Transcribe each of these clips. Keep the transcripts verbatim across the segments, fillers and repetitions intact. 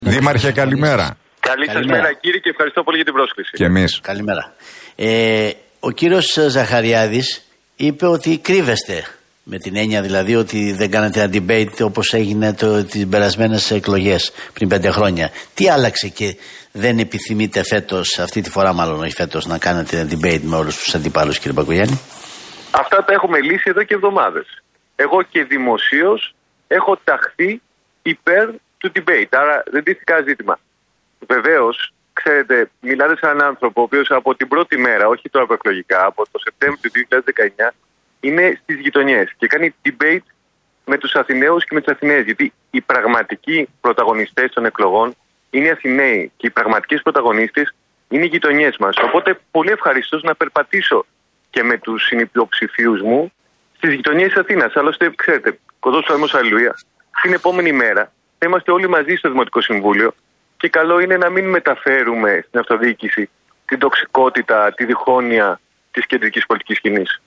Δήμαρχε, καλημέρα. Καλή σας μέρα, κύριε, και ευχαριστώ πολύ για την πρόσκληση. Και εμείς. Καλημέρα. Ε, ο κύριος Ζαχαριάδης είπε ότι κρύβεστε. Με την έννοια δηλαδή ότι δεν κάνετε ένα debate όπως έγινε το, τις περασμένες εκλογές πριν πέντε χρόνια. Τι άλλαξε και δεν επιθυμείτε φέτος, αυτή τη φορά μάλλον όχι φέτος, να κάνετε ένα debate με όλους τους αντιπάλους, κύριε Μπακογιάννη? Αυτά τα έχουμε λύσει εδώ και εβδομάδες. Εγώ και δημοσίως έχω ταχθεί υπέρ του debate, άρα δεν τίθηκα ζήτημα. Βεβαίως, ξέρετε, μιλάτε σε έναν άνθρωπο ο οποίος από την πρώτη μέρα, όχι τώρα προεκλογικά, από το Σεπτέμβριο του δύο χιλιάδες δεκαεννιά, είναι στις γειτονιές και κάνει debate με τους Αθηναίους και με τις Αθηναίες. Γιατί οι πραγματικοί πρωταγωνιστές των εκλογών είναι οι Αθηναίοι και οι πραγματικές πρωταγωνίστες είναι οι γειτονιές μας. Οπότε, πολύ ευχαριστώς να περπατήσω και με τους συνυποψηφίους μου στις γειτονιές της Αθήνας. Άλλωστε, ξέρετε, κοντός του Άμμος Αλληλούια, την επόμενη μέρα θα είμαστε όλοι μαζί στο Δημοτικό Συμβούλιο και καλό είναι να μην μεταφέρουμε στην αυτοδιοίκηση την τοξικότητα, τη διχόνοια της κεντρικής πολιτικής σκηνής.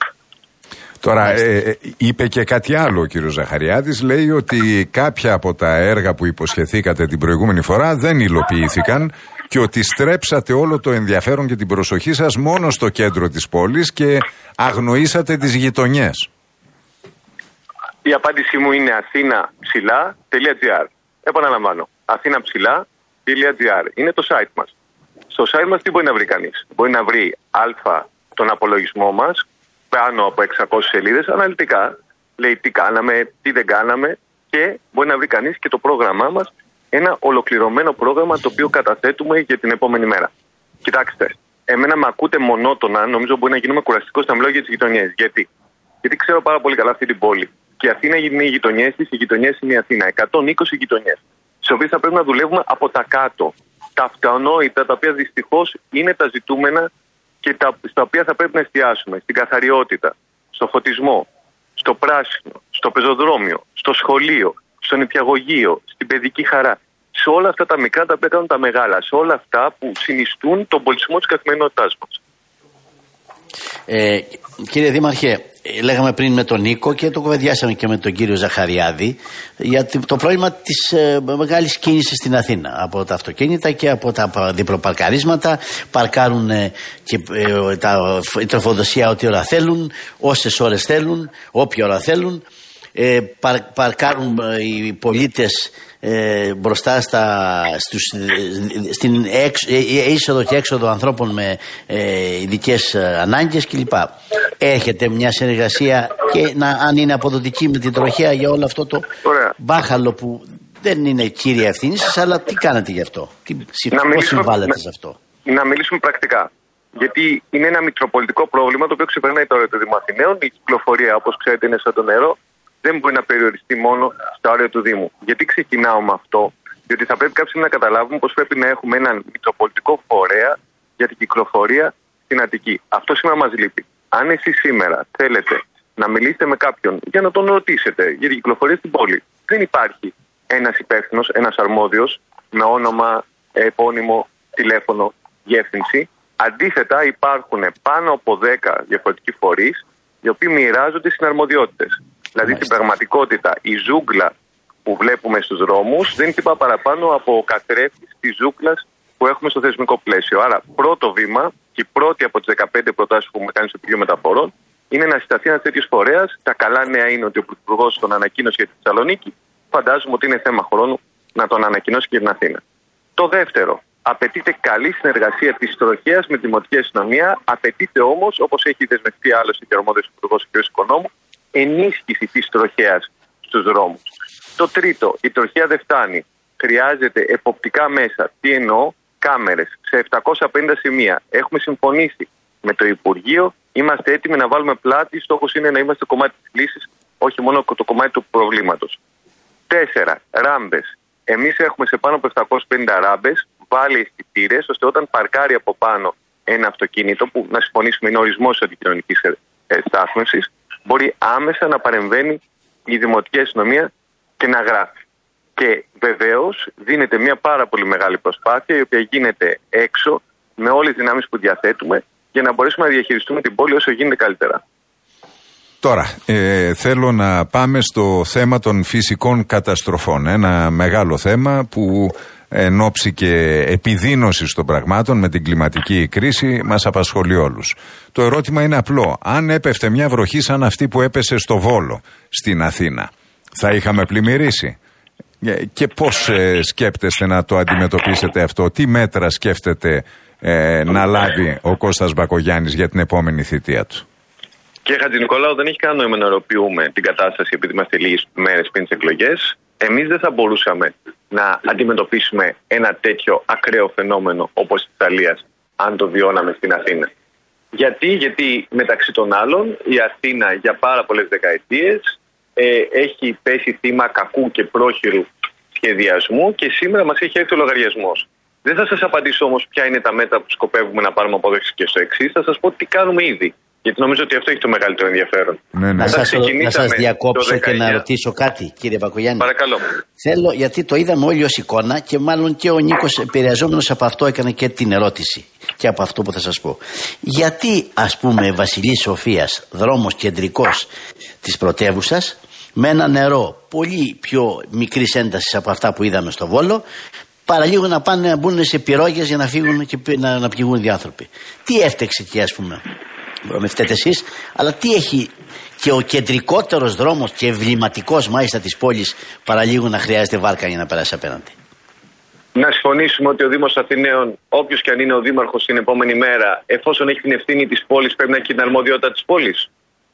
Τώρα, ε, είπε και κάτι άλλο ο κύριος Ζαχαριάδης. Λέει ότι κάποια από τα έργα που υποσχεθήκατε την προηγούμενη φορά δεν υλοποιήθηκαν και ότι στρέψατε όλο το ενδιαφέρον και την προσοχή σας μόνο στο κέντρο της πόλης και αγνοήσατε τις γειτονιές. Η απάντησή μου είναι athena.gr. Επαναλαμβάνω, athena.gr. Είναι το site μας. Στο site μας τι μπορεί να βρει κανείς? Μπορεί να βρει α, τον απολογισμό μας, πάνω από εξακόσιες σελίδες, αναλυτικά. Λέει τι κάναμε, τι δεν κάναμε, και μπορεί να βρει κανείς και το πρόγραμμά μας, ένα ολοκληρωμένο πρόγραμμα το οποίο καταθέτουμε για την επόμενη μέρα. Κοιτάξτε, εμένα με ακούτε μονότονα, νομίζω μπορεί να γίνουμε κουραστικός να μιλάω για τις γειτονιές. Γιατί? Γιατί ξέρω πάρα πολύ καλά αυτή την πόλη. Και η Αθήνα είναι οι γειτονιές της, οι γειτονιές είναι η Αθήνα. εκατόν είκοσι γειτονιές, στις οποίες θα πρέπει να δουλεύουμε από τα κάτω. Τα αυτονόητα, τα οποία δυστυχώς είναι τα ζητούμενα και τα, στα οποία θα πρέπει να εστιάσουμε. Στην καθαριότητα, στο φωτισμό, στο πράσινο, στο πεζοδρόμιο, στο σχολείο, στο νηπιαγωγείο, στην παιδική χαρά. Σε όλα αυτά τα μικρά τα οποία κάνουν τα μεγάλα. Σε όλα αυτά που συνιστούν τον πολιτισμό της καθημερινότητάς μας. Ε, κύριε Δήμαρχε, λέγαμε πριν με τον Νίκο και το κουβεντιάσαμε και με τον κύριο Ζαχαριάδη για το πρόβλημα της ε, μεγάλης κίνησης στην Αθήνα. Από τα αυτοκίνητα και από τα διπλοπαρκαρίσματα. Παρκάρουν ε, και ε, τα, η τροφοδοσία ό,τι ώρα θέλουν, όσες ώρες θέλουν, όποια ώρα θέλουν. Ε, παρ, παρκάρουν ε, οι πολίτες ε, μπροστά στα, στους, στην έξ, ε, είσοδο και έξοδο ανθρώπων με ε, ειδικές ε, ανάγκες κλπ. Έχετε μια συνεργασία και να, αν είναι αποδοτική με την τροχέα για όλο αυτό το Ωραία. μπάχαλο που δεν είναι κύρια ευθύνη σας, αλλά τι κάνετε γι' αυτό? Τι, πώς συμβάλλετε σε αυτό? Να μιλήσουμε πρακτικά. Γιατί είναι ένα μητροπολιτικό πρόβλημα το οποίο ξεπερνάει τώρα το Δήμο Αθηναίων. Η κυκλοφορία, όπως ξέρετε, είναι σαν το νερό. Δεν μπορεί να περιοριστεί μόνο στα όρια του Δήμου. Γιατί ξεκινάω με αυτό? Διότι θα πρέπει κάποιοι να καταλάβουν πως πρέπει να έχουμε έναν μητροπολιτικό φορέα για την κυκλοφορία στην Αττική. Αυτό σήμερα μας λείπει. Αν εσείς σήμερα θέλετε να μιλήσετε με κάποιον για να τον ρωτήσετε για την κυκλοφορία στην πόλη, δεν υπάρχει ένας υπεύθυνος, ένας αρμόδιος με όνομα, επώνυμο, τηλέφωνο, διεύθυνση. Αντίθετα, υπάρχουν πάνω από δέκα διαφορετικοί φορείς οι οποίοι μοιράζονται συναρμοδιότητες. Δηλαδή στην πραγματικότητα η ζούγκλα που βλέπουμε στους δρόμους δεν είναι τίποτα παραπάνω από ο καθρέφτης της ζούγκλας που έχουμε στο θεσμικό πλαίσιο. Άρα πρώτο βήμα και η πρώτη από τις δεκαπέντε προτάσεις που έχουμε κάνει στο Υπουργείο Μεταφορών είναι να συσταθεί ένας τέτοιος φορέας. Τα καλά νέα είναι ότι ο Πρωθυπουργός τον ανακοίνωσε για τη Θεσσαλονίκη. Φαντάζομαι ότι είναι θέμα χρόνου να τον ανακοινώσει και για την Αθήνα. Το δεύτερο, απαιτείται καλή συνεργασία της τροχέας με τη Δημοτική Αστυνομία. Απαιτείται όμως, όπως έχει δεσμευτεί άλλωστε και ο αρμόδιος Υπουργός κ. Οικονόμου, ενίσχυση της τροχέας στους δρόμους. Το τρίτο, η τροχέα δεν φτάνει. Χρειάζεται εποπτικά μέσα. Τι εννοώ? Κάμερες σε επτακόσια πενήντα σημεία. Έχουμε συμφωνήσει με το Υπουργείο. Είμαστε έτοιμοι να βάλουμε πλάτη. Στόχος είναι να είμαστε το κομμάτι της λύσης, όχι μόνο το κομμάτι του προβλήματος. Τέσσερα, ράμπες. Εμείς έχουμε σε πάνω από επτακόσιες πενήντα ράμπες βάλει αισθητήρες, ώστε όταν παρκάρει από πάνω ένα αυτοκίνητο, που να συμφωνήσουμε είναι ορισμός της αντικοινωνικής στάθμευσης, μπορεί άμεσα να παρεμβαίνει η Δημοτική Αστυνομία και να γράφει. Και βεβαίως δίνεται μια πάρα πολύ μεγάλη προσπάθεια, η οποία γίνεται έξω με όλες τις δυνάμεις που διαθέτουμε, για να μπορέσουμε να διαχειριστούμε την πόλη όσο γίνεται καλύτερα. Τώρα, ε, θέλω να πάμε στο θέμα των φυσικών καταστροφών. Ένα μεγάλο θέμα που εν ώψη και επιδείνωσης των πραγμάτων με την κλιματική κρίση μας απασχολεί όλους. Το ερώτημα είναι απλό. Αν έπεφτε μια βροχή σαν αυτή που έπεσε στο Βόλο, στην Αθήνα, θα είχαμε πλημμυρίσει? Και πώς ε, σκέπτεστε να το αντιμετωπίσετε αυτό? Τι μέτρα σκέφτεται ε, να λάβει ο Κώστας Μπακογιάννης για την επόμενη θητεία του? Κύριε Χατζηνικολάου, δεν έχει κανένα νόημα να οροποιούμε την κατάσταση επειδή είμαστε λίγες μέρες πριν τις εκλογές. Εμείς δεν θα μπορούσαμε να αντιμετωπίσουμε ένα τέτοιο ακραίο φαινόμενο όπως της Ιταλίας, αν το βιώναμε στην Αθήνα. Γιατί, γιατί μεταξύ των άλλων η Αθήνα για πάρα πολλές δεκαετίες ε, έχει πέσει θύμα κακού και πρόχειρου σχεδιασμού και σήμερα μας έχει έρθει ο λογαριασμός. Δεν θα σας απαντήσω όμως ποια είναι τα μέτρα που σκοπεύουμε να πάρουμε από εδώ και στο εξής. Θα σας πω τι κάνουμε ήδη. Γιατί νομίζω ότι αυτό έχει το μεγαλύτερο ενδιαφέρον. Ναι, ναι. Να σας, να σας διακόψω και να ρωτήσω κάτι, κύριε Μπακογιάννη. Παρακαλώ. Θέλω, γιατί το είδαμε όλοι ως εικόνα και μάλλον και ο Νίκος επηρεαζόμενος από αυτό έκανε και την ερώτηση και από αυτό που θα σας πω. Γιατί, ας πούμε, Βασιλής Σοφίας, δρόμος κεντρικός της πρωτεύουσας, με ένα νερό πολύ πιο μικρής έντασης από αυτά που είδαμε στο Βόλο, παραλίγο να πάνε να μπουν σε πυρόγες για να φύγουν και να, να πληγούν οι άνθρωποι. Τι έφτεξε εκεί, ας πούμε? Με φταίτε εσείς, αλλά τι έχει και ο κεντρικότερος δρόμος και εμβληματικός μάλιστα της πόλης παραλίγο να χρειάζεται βάρκα για να περάσει απέναντι? Να συμφωνήσουμε ότι ο Δήμος Αθηναίων, όποιος και αν είναι ο δήμαρχος την επόμενη μέρα, εφόσον έχει την ευθύνη της πόλης, πρέπει να έχει την αρμοδιότητα της πόλης.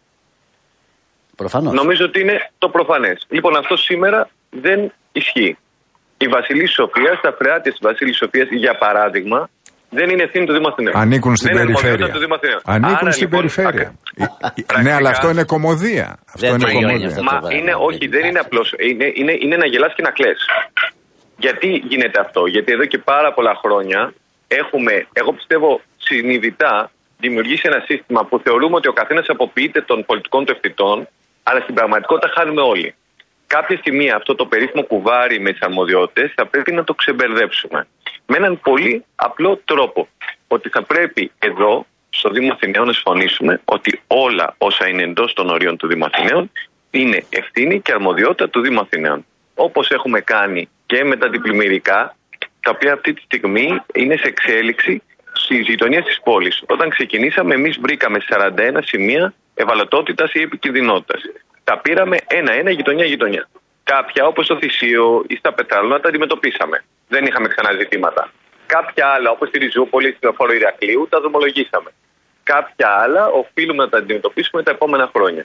Προφανώς. Νομίζω ότι είναι το προφανές. Λοιπόν, αυτό σήμερα δεν ισχύει. Η Βασιλή Σοφίας, τα φρεάτια της Βασιλής Σοφίας, για παράδειγμα, δεν είναι ευθύνη του Δήμου Αθηναίων. Ανήκουν στην δεν περιφέρεια. Ανήκουν Άρα, στην λοιπόν, περιφέρεια. Πρακτικά, ναι, αλλά αυτό είναι κωμωδία. Αυτό δεν είναι κωμωδία. κωμωδία. Μα είναι, όχι, δεν είναι απλώς. Είναι, είναι, είναι να γελάς και να κλαις. Γιατί γίνεται αυτό? Γιατί εδώ και πάρα πολλά χρόνια έχουμε, εγώ πιστεύω συνειδητά, δημιουργήσει ένα σύστημα που θεωρούμε ότι ο καθένας αποποιείται των πολιτικών του ευθυτών, αλλά στην πραγματικότητα χάνουμε όλοι. Κάποια στιγμή αυτό το περίφημο κουβάρι με τις αρμοδιότητες θα πρέπει να το ξεμπερδέψουμε. Με έναν πολύ απλό τρόπο. Ότι θα πρέπει εδώ, στο Δήμο Αθηναίων, να συμφωνήσουμε ότι όλα όσα είναι εντός των ορίων του Δήμου Αθηναίων είναι ευθύνη και αρμοδιότητα του Δήμου Αθηναίων. Όπως έχουμε κάνει και με τα αντιπλημμυρικά, τα οποία αυτή τη στιγμή είναι σε εξέλιξη στις γειτονίες της πόλης. Όταν ξεκινήσαμε, εμείς βρήκαμε σαράντα ένα σημεία ευαλωτότητας ή επικινδυνότητας. Τα πήραμε ένα-ένα, γειτονιά-γειτονιά. Κάποια, όπως στο Θησίο ή στα Πετράλωνα, τα αντιμετωπίσαμε. Δεν είχαμε ξανά ζητήματα. Κάποια άλλα, όπως στη Ριζούπολη, στην Λεωφόρο Ηρακλείου, τα δρομολογήσαμε. Κάποια άλλα οφείλουμε να τα αντιμετωπίσουμε τα επόμενα χρόνια.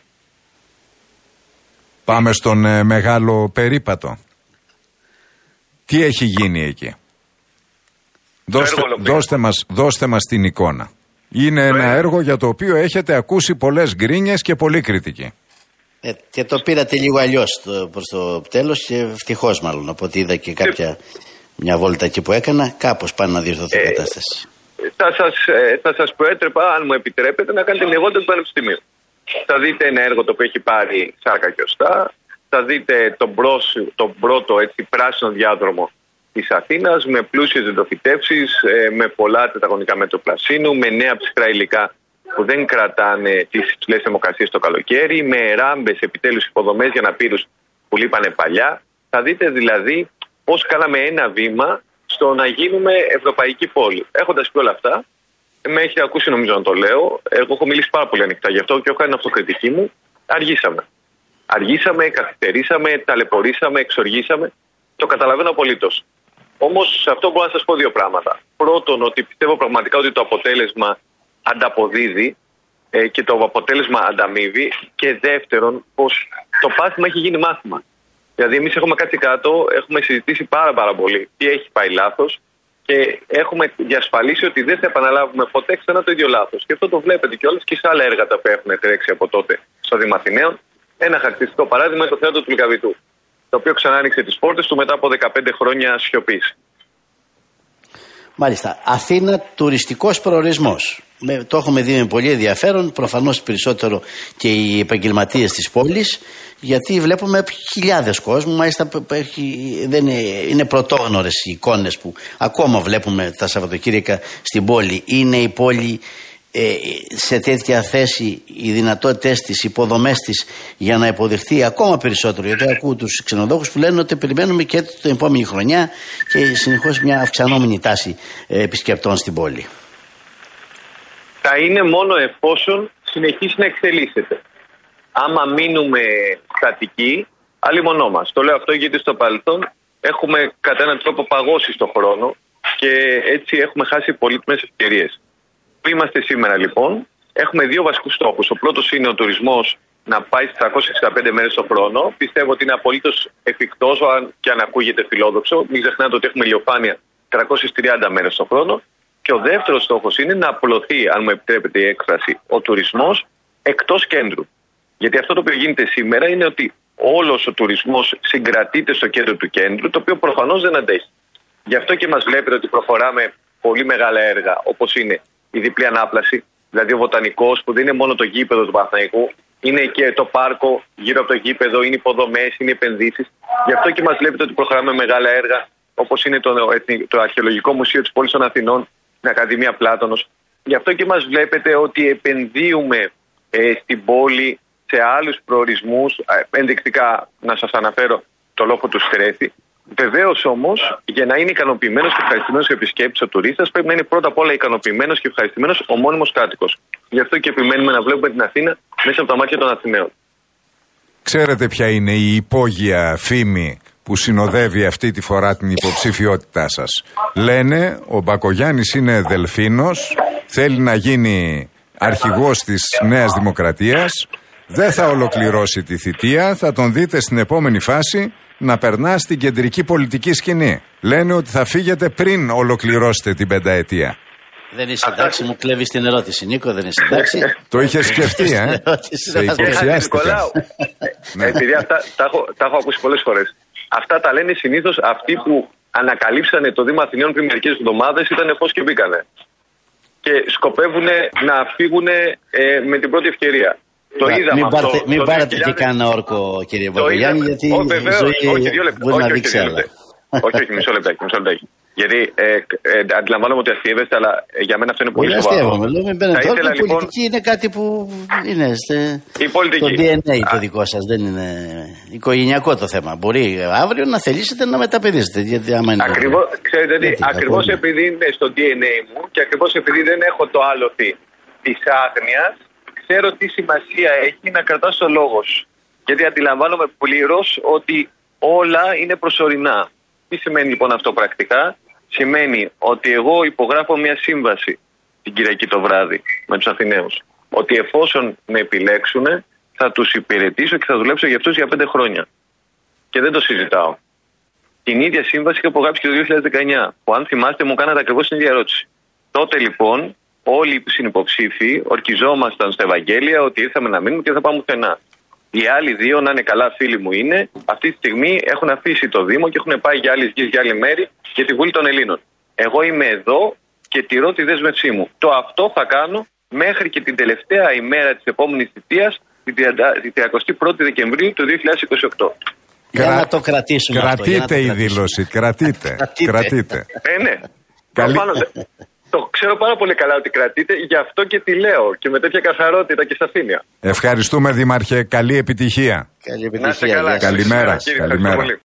Πάμε στον ε, μεγάλο περίπατο. Τι έχει γίνει εκεί? Δώστε, δώστε, μας, δώστε μας την εικόνα. Είναι το ένα έργο. έργο για το οποίο έχετε ακούσει πολλές γκρίνιες και πολλή κριτική. Ε, και το πήρατε λίγο αλλιώς το, προς το τέλος και ευτυχώς μάλλον, από ό,τι είδα και κάποια μια βόλτα εκεί που έκανα, κάπως πάνε να διορθωθεί η ε, κατάσταση. Θα σας, ε, θα σας προέτρεπα, αν μου επιτρέπετε, να κάνετε λιγότερο του Πανεπιστημίου. Θα δείτε ένα έργο το οποίο έχει πάρει σάρκα και οστά, θα δείτε τον, προς, τον πρώτο έτσι, πράσινο διάδρομο της Αθήνας με πλούσιες δεντοφυτεύσεις, ε, με πολλά τετραγωνικά μέτρα πλασίνου, με νέα ψυχρά υλικά που δεν κρατάνε τις υψηλές θερμοκρασίες το καλοκαίρι, με ράμπες επιτέλους υποδομές για αναπήρους που λείπανε παλιά. Θα δείτε δηλαδή πώς κάναμε ένα βήμα στο να γίνουμε ευρωπαϊκή πόλη. Έχοντας πει όλα αυτά, με έχετε ακούσει νομίζω να το λέω, εγώ έχω μιλήσει πάρα πολύ ανοιχτά γι' αυτό και έχω κάνει αυτοκριτική μου, αργήσαμε. Αργήσαμε, καθυστερήσαμε, ταλαιπωρήσαμε, εξοργήσαμε, το καταλαβαίνω απολύτως. Όμως σε αυτό μπορώ να σας πω δύο πράγματα. Πρώτον, ότι πιστεύω πραγματικά ότι το αποτέλεσμα ανταποδίδει ε, και το αποτέλεσμα ανταμείβει, και δεύτερον πως το πάθημα έχει γίνει μάθημα. Δηλαδή εμείς έχουμε κάτσει κάτω, έχουμε συζητήσει πάρα πάρα πολύ τι έχει πάει λάθος και έχουμε διασφαλίσει ότι δεν θα επαναλάβουμε ποτέ ξανά το ίδιο λάθος. Και αυτό το βλέπετε κιόλας και σε άλλα έργα τα οποία έχουν τρέξει από τότε στο Δήμο Αθηναίων. Ένα χαρακτηριστικό παράδειγμα είναι το θέατρο του Λυκαβητού, το οποίο ξανά άνοιξε τις πόρτες του μετά από δεκαπέντε χρόνια σιωπής. Μάλιστα. Αθήνα, τουριστικός προορισμός. Με, το έχουμε δει με πολύ ενδιαφέρον, προφανώς περισσότερο και οι επαγγελματίες της πόλης, γιατί βλέπουμε χιλιάδες κόσμου, μάλιστα έχει, δεν είναι, είναι πρωτόγνωρες οι εικόνες που ακόμα βλέπουμε τα Σαββατοκύριακα στην πόλη. Είναι η πόλη ε, σε τέτοια θέση οι δυνατότητες της, οι υποδομές της για να υποδεχθεί ακόμα περισσότερο? Γιατί ακούω τους ξενοδόχους που λένε ότι περιμένουμε και την επόμενη χρονιά και συνεχώς μια αυξανόμενη τάση ε, επισκεπτών στην πόλη. Θα είναι μόνο εφόσον συνεχίσει να εξελίσσεται. Άμα μείνουμε στατικοί, αλλήμονό μας. Το λέω αυτό γιατί στο παρελθόν έχουμε κατά έναν τρόπο παγώσει στον χρόνο και έτσι έχουμε χάσει πολύτιμες ευκαιρίες. Που είμαστε σήμερα λοιπόν, έχουμε δύο βασικούς στόχους. Ο πρώτος είναι ο τουρισμός να πάει στις τριακόσιες εξήντα πέντε μέρες το χρόνο. Πιστεύω ότι είναι απολύτως εφικτός, αν και αν ακούγεται φιλόδοξο. Μην ξεχνάτε ότι έχουμε ηλιοφάνεια τριακόσιες τριάντα μέρες το χρόνο. Και ο δεύτερος στόχος είναι να απλωθεί, αν μου επιτρέπετε η έκφραση, ο τουρισμός εκτός κέντρου. Γιατί αυτό το οποίο γίνεται σήμερα είναι ότι όλος ο τουρισμός συγκρατείται στο κέντρο του κέντρου, το οποίο προφανώς δεν αντέχει. Γι' αυτό και μας βλέπετε ότι προχωράμε πολύ μεγάλα έργα, όπως είναι η διπλή ανάπλαση, δηλαδή ο Βοτανικός, που δεν είναι μόνο το γήπεδο του Παναθηναϊκού, είναι και το πάρκο γύρω από το γήπεδο, είναι υποδομές, είναι επενδύσεις. Γι' αυτό και μας βλέπετε ότι προχωράμε μεγάλα έργα, όπως είναι το, το Αρχαιολογικό Μουσείο της Πόλης των Αθηνών, την Ακαδημία Πλάτωνος. Γι' αυτό και μας βλέπετε ότι επενδύουμε ε, στην πόλη σε άλλους προορισμούς, ενδεικτικά να σας αναφέρω το λόγο του Στρέφη. Βεβαίως όμως, για να είναι ικανοποιημένος και ευχαριστημένος ο επισκέπτης, ο τουρίστας, πρέπει να είναι πρώτα απ' όλα ικανοποιημένος και ευχαριστημένος ο μόνιμος κάτοικος. Γι' αυτό και επιμένουμε να βλέπουμε την Αθήνα μέσα από τα μάτια των Αθηναίων. Ξέρετε ποια είναι η υπόγεια φήμη που συνοδεύει αυτή τη φορά την υποψηφιότητά σας? Λένε ο Μπακογιάννης είναι δελφίνος, θέλει να γίνει αρχηγός της Νέας Δημοκρατίας, δεν θα ολοκληρώσει τη θητεία, θα τον δείτε στην επόμενη φάση να περνά στην κεντρική πολιτική σκηνή. Λένε ότι θα φύγετε πριν ολοκληρώσετε την πενταετία. Δεν είσαι εντάξει, μου κλέβεις την ερώτηση, Νίκο, δεν είσαι εντάξει. Το είχε σκεφτεί, ε. Σε υποψιάστηκα. Επειδή αυτά τα έχω, τα έχω ακούσει πολλές φορές. Αυτά τα λένε συνήθως αυτοί που ανακαλύψανε το Δήμο Αθηναίων πριν μερικές εβδομάδες, ήταν πώς και μπήκανε. Και σκοπεύουν να φύγουν ε, με την πρώτη ευκαιρία. Το είδαμε μην αυτό. Πάρτε, μην το πάρετε και κανένα όρκο, κύριε Μπακογιάννη, γιατί ο, βεβαίως, η ζωή όχι, δύο λεπτά, μπορεί όχι, να δείξει άλλα. Όχι, όχι, μισό λεπτάκι, μισό λεπτάκι. Γιατί ε, ε, αντιλαμβάνομαι ότι αστείευεστε, αλλά για μένα αυτό είναι πολύ σοβαρό. Αστείευομαι, λέω, μην μπαίνετε. Η πολιτική λοιπόν... είναι κάτι που είναι στε... η πολιτική. Το ντι εν έι το δικό σας, δεν είναι οικογενειακό το θέμα. Μπορεί αύριο να θελήσετε να μεταπαιδήσετε. Γιατί άμα είναι ακριβώς, ξέρετε τι, ακριβώς επειδή είναι στο ντι εν έι μου και ακριβώς επειδή δεν έχω το άλοθη της άγνοιας, ξέρω τι σημασία έχει να κρατάς το λόγο σου. Γιατί αντιλαμβάνομαι πλήρως ότι όλα είναι προσωρινά. Τι σημαίνει λοιπόν αυτό πρακτικά? Σημαίνει ότι εγώ υπογράφω μια σύμβαση την Κυριακή το βράδυ με τους Αθηναίους. Ότι εφόσον με επιλέξουν θα τους υπηρετήσω και θα δουλέψω για αυτούς για πέντε χρόνια. Και δεν το συζητάω. Την ίδια σύμβαση είχα υπογράψει και το δύο χιλιάδες δεκαεννιά, που αν θυμάστε μου κάνατε ακριβώς την ίδια ερώτηση. Τότε λοιπόν όλοι οι συνυποψήφοι ορκιζόμασταν στα Ευαγγέλια ότι ήρθαμε να μείνουμε και δεν θα πάμε πουθενά. Οι άλλοι δύο, να είναι καλά φίλοι μου, είναι αυτή τη στιγμή έχουν αφήσει το Δήμο και έχουν πάει για άλλες γης, για άλλη μέρη για τη Βουλή των Ελλήνων. Εγώ είμαι εδώ και τηρώ τη δέσμευσή μου. Το αυτό θα κάνω μέχρι και την τελευταία ημέρα της επόμενης θητείας, την τριακοστή πρώτη Δεκεμβρίου του δύο χιλιάδες είκοσι οκτώ. Για να το κρατήσουμε. Κρατείτε αυτό, η δήλωση, κρατείτε. κρατείτε. Ε, ναι. Καλή... Το ξέρω πάρα πολύ καλά ότι κρατείτε, γι' αυτό και τη λέω και με τέτοια καθαρότητα και σαφήνεια. Ευχαριστούμε, Δήμαρχε. Καλή επιτυχία. Καλή επιτυχία. Να είστε καλά. Καλημέρα. Κύριε, Καλημέρα.